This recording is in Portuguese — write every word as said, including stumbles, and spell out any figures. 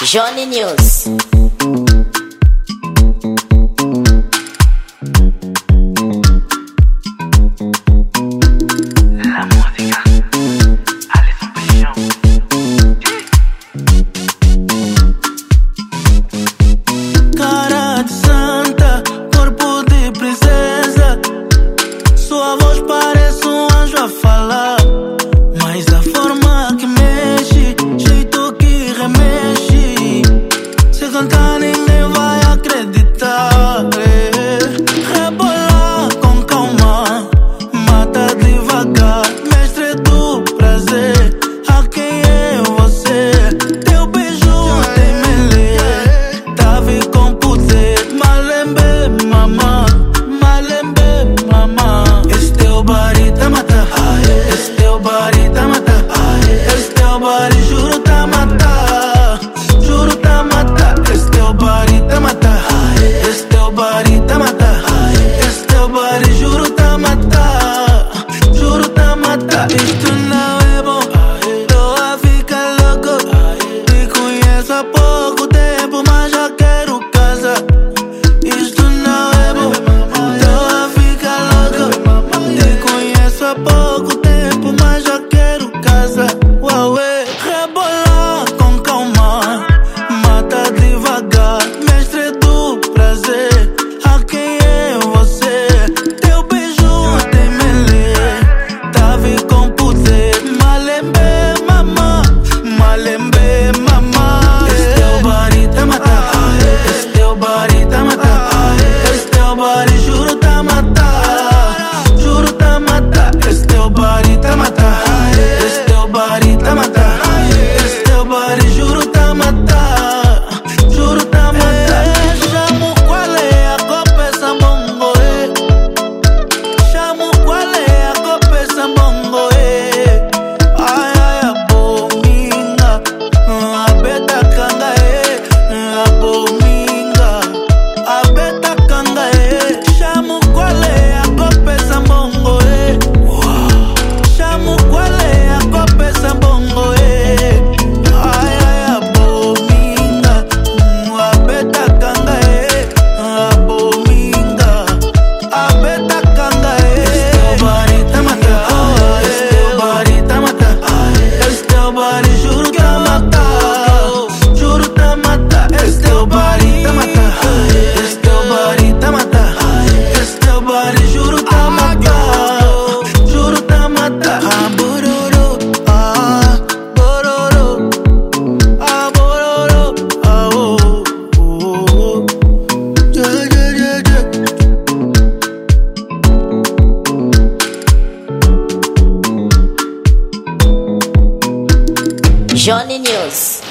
Johnny News. La música, Alisson Paixão. Cara de santa, corpo de princesa, sua voz parece um anjo a falar, mas a forma que mexe, jeito que remexe, se cantar ninguém vai acreditar. é. Rebolar com calma, mata devagar, mestre do prazer, a quem é você? Teu beijo tem melê, Davi com poder, malembe mamã, malembe mamã. Esse teu body tá mata, esse teu body tá mata, esse teu body juro tá mata, juro tá mata. Esse teu body tá mata, esse teu body tá mata, esse teu body juro tá mata, juro tá mata. Isto não é bom, tô a ficar louco, te conheço há pouco tempo, mas já quero casa. Isto não é bom, tô a ficar louco, te conheço há pouco tempo, mas já quero casa. Uauê, rebolar com calma, mata devagar, mestre do prazer, a quem é você? Teu beijo tem melê, Davi com poder, malembe mamã, malembe mamã. Esse teu body tá mata, esse teu body tá mata, esse teu body juro tá mata, juro tá mata. Esse teu body tá mata, esse teu body tá mata, esse teu body juro tá mata, juro tá mata. Chamo qual é a copa essa bongo, eh. Chamo qual é a copa essa bongo, eh. Ai ai a bominga, a beta canga, eh. A bominga, a beta canga, eh. Chamo qual é a copa essa bongo, eh. Chamo qual é a copa essa bongo, eh. Ai ai a bominga, a beta canga, eh. A bominga, a beta canga, eh. Esse teu body tá mata, esse teu body tá mata, esse teu body juro tá mata, juro tá mata. Esse teu body tá mata, esse teu body tá mata, esse teu body juro tá mata, juro tá mata. Ah, bororo, ah, bororo, ah, bororo, ah, oh, oh, oh. Yeah, yeah, yeah, yeah. Johnny News.